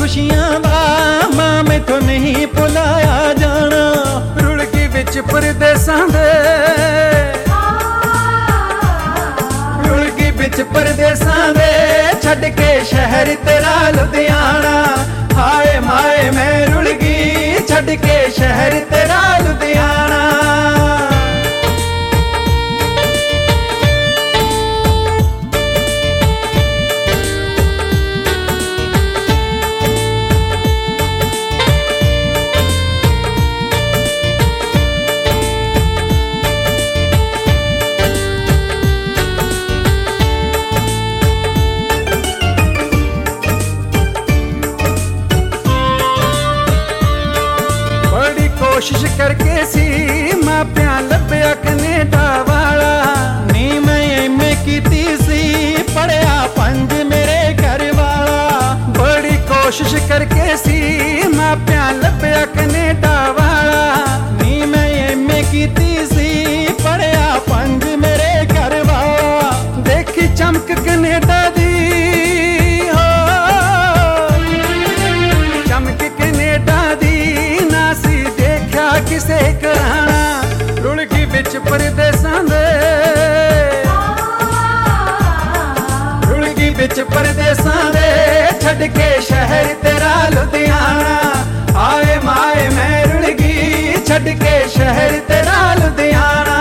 खुशियां दा मां मैथों नहीं भुलाया जाना। रुड़की विच परदेसां दे, रुड़की विच परदेसां दे छड्ड के शहर तेरा लुधियाना। हाय माए मैं रुड़गी छड्ड के शहर तेरा लुधियाना। कोशिश करके सी मापिया लभ्या कनेडा वाला। नी मैं एमए कीती सी पढ़िया 5 मेरे घर वाला। बड़ी कोशिश करके सी मापिया लभ्या कनेडा वाला। नी मैं एमए कीती सी पढ़िया 5 मेरे घर वाला। देखी चमक कनेडा दी हो, चमक कनेडा दी ना सी देखा किसे कराना। रुड़की विच परदेसां दे, रुड़की विच परदेसां दे छड्ड के शहर तेरा लुधियाना। हाय माए मैं रुड़गी छड्ड के शहर तेरा लुधियाना।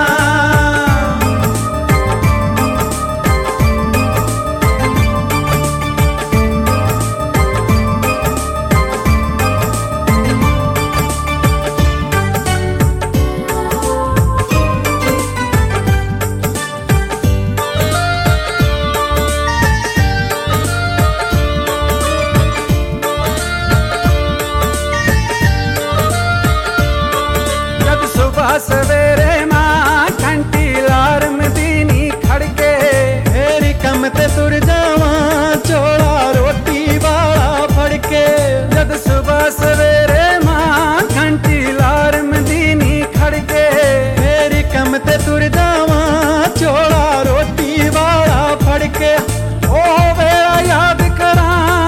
सवेरे मां घंटी लारम दीनी खड़के। मेरी कम ते तुर जावा चोला रोटी वाला फड़के। जद सुबह सवेरे मां घंटी लारम दीनी खड़के। मेरी कम ते तुर जावा चोला रोटी वाला फड़के। ओ वेला याद करा,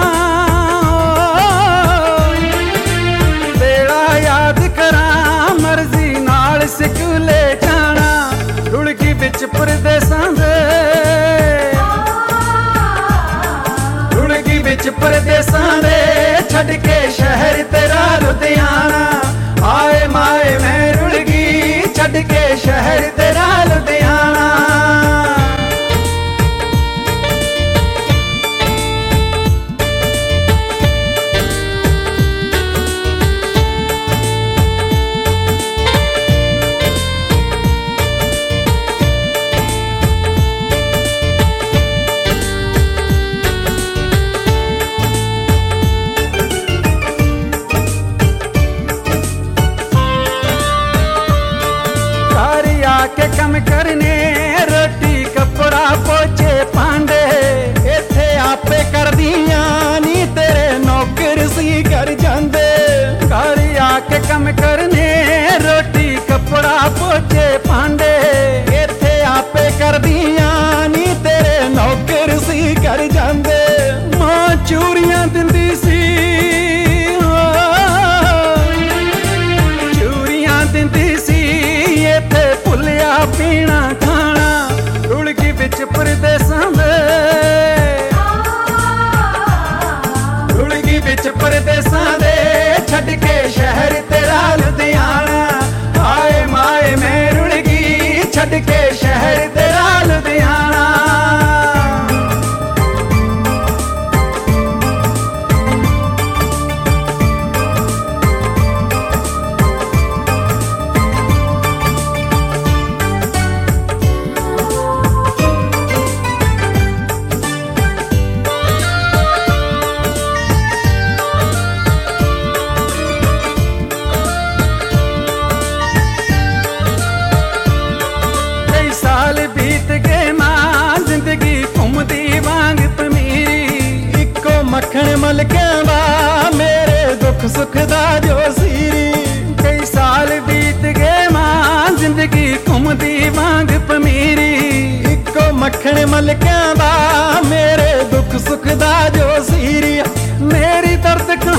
वेला याद करा मर्जी स्कूले जाना। रुड़की विच परदेसां दे, रुड़की विच परदेसां दे छड्ड के शहर तेरा लुधियाना। हाय माए मैं रुड़गी छड्ड के शहर तेरा लुधियाना। के कम करने रोटी कपड़ा पोचे पांडे। इथे आपे कर दिया नी तेरे नौकर सी कर जांदे। घर आके कम करने रोटी कपड़ा पोचे पांडे। इथे आपे कर दिया नी तेरे नौकर सी कर जांदे। मां चूरियां दिंदी सी, चूरियां दिंदी सी इथे भुलिया पीना खाना। रुड़की विच परदेसां दे, रुड़की विच परदेसां दे छड्ड के शहर तेरा लुधियाना। हाय माए मैं रुड़गी छड्ड के शहर तेरा लुधियाना। मक्खन मलकियां दा मेरे दुख सुख दा जो सीरी। कई साल बीत गए मां जिंदगी घुमदी वांग पमीरी। इको मक्खन मलकियां दा मेरे दुख सुख दा जो सीरी। मेरी दर्द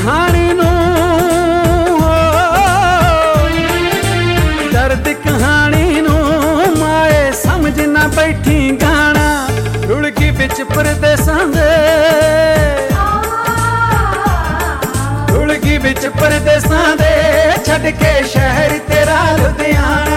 परदेसां दे छड़ के शहर तेरा लुधियाना।